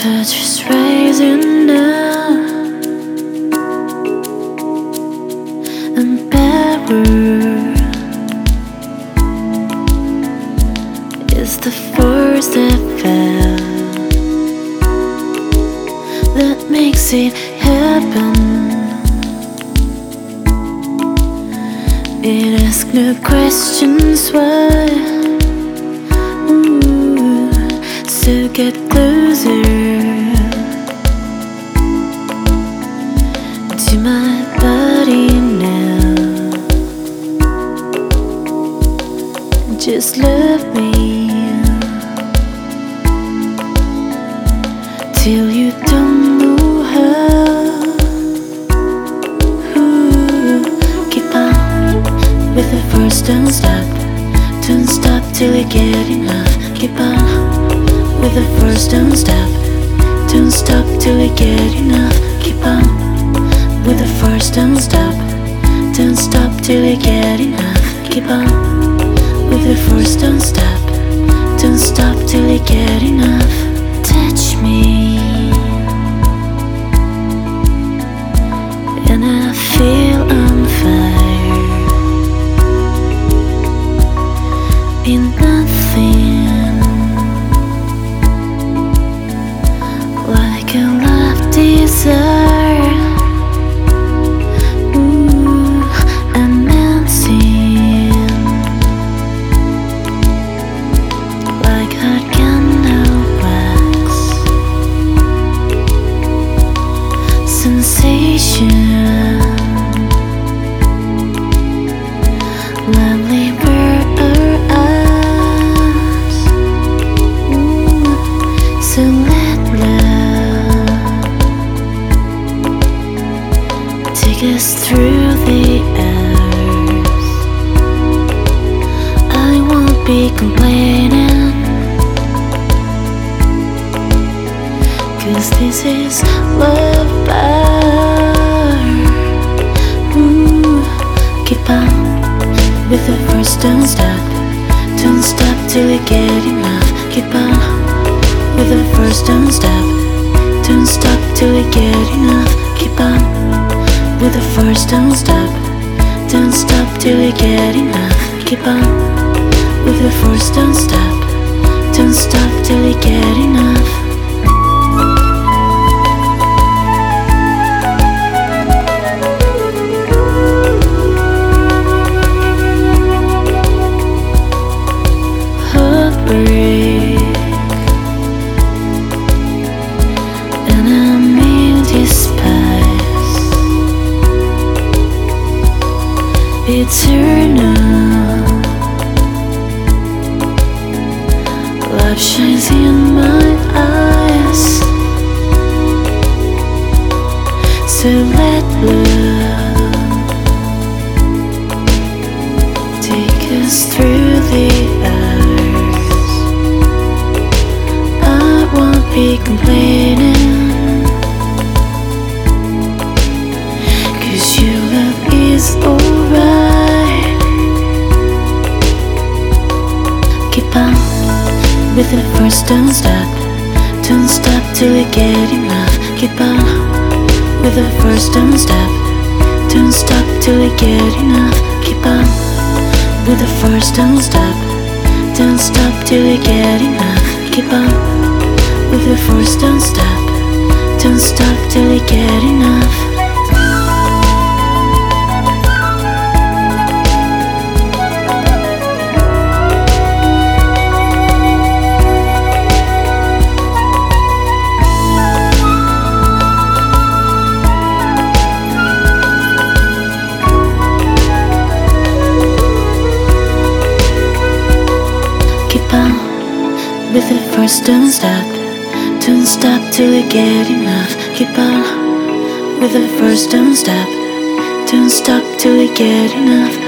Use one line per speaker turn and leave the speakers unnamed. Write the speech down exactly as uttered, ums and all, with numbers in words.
touch is rising now, and power is the force that fell, that makes it happen. It asks no questions why. Ooh, so get closer to my body now. Just love me till you don't know how. Ooh, keep on with the first, don't stop. Don't stop till you get enough. Keep on with the first, don't stop. Don't stop till you get enough. Keep on with the first, don't stop. Don't stop till you get enough. Keep on with the first, don't stop. Don't stop till you get enough. Touch me and I feel on fire. Be nothing like a love desire. Ooh, I'm dancing like hot candle wax. Sensation, lovely bird or eyes. Ooh, so let love take us through the hours. I won't be complaining, 'cause this is love power. Ooh, keep on with the first, don't stop. Don't stop till you get enough. Keep on with the first, don't stop. Don't stop till you get enough. Keep on with the first, don't stop. Don't stop till you get enough. Keep on with the first, don't stop. Don't stop till you get enough. And I'm in despise, eternal love shines in my eyes. So let love take us through the hours. I won't be complaining, 'cause your love is alright. Keep on with the first, don't stop. Don't stop till you get enough. Keep on with the first, don't stop. Don't stop till you get enough. Keep on with the first, don't stop. Don't stop till you get enough. Keep on with the first, don't stop. Don't stop till you get enough. Keep on with the first, don't stop. Don't stop till you get enough. Keep on with the first, don't stop. Don't stop till you get enough.